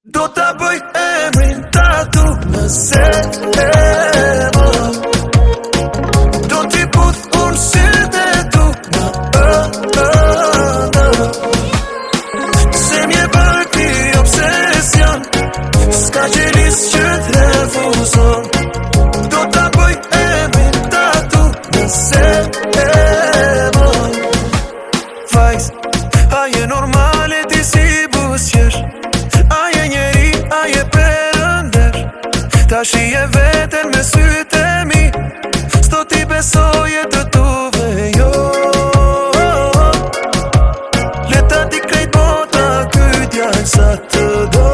Do t'a bëj emrin tatu nëse e mo. Do t'i puth unë sytë e tu se m'je bërë ti obsesion, s'ka gjelis që t'refuzon. Do t'a bëj emrin tatu nëse e mo. Vajz, a je normale ti si busjesh, a je njeri, a je përëndesh. Ta shije veten me sytë e mi, s'do t'i besoje të tuve jo. Leta ti krejt bota kytja sa të do.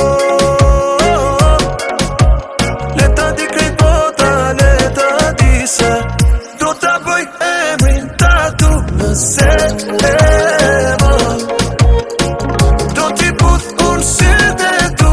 Leta ti krejt bota, leta ti se do t'a bëj emrin tatu nëse e mo. Do t'i puth unë sytë e tu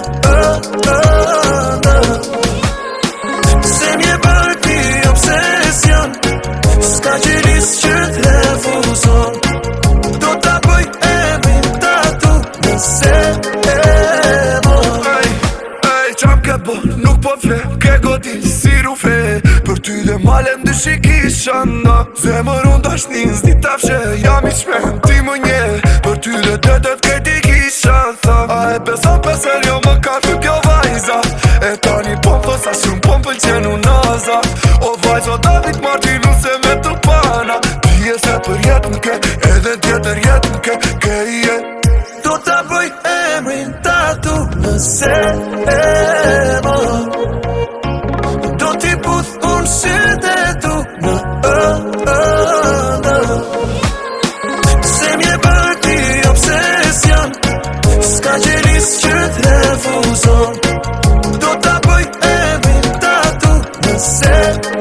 se m'je bërë ti obsesion, s'ka gjelis që t'refuzon. Do t'a bëj emrin tatu nëse e mo. Ej, qam ke bo, nuk po fle, ke goti si rufe. Për ty dhe malen dy shikisha nda, zemër unë dashnin s'di t'afshe, jam i qmen, ti më nje. Për ty dhe detet këti kisha tha, a e beson peser jo më ka ty pjo vajza. E tani po më sa shumë po më pëlqen u naza. O vajzo David Martinu se me të pana, ti e se për jetën ke, edhe tjetër jetën ke i e. Do t'a bëj emrin tatu nëse e mo. Do t'i puth unë sytë e tu se m'je bërë ti obsesion, s'ka gjelis që t'refuzon. Do t'a bëj emrin tatu nëse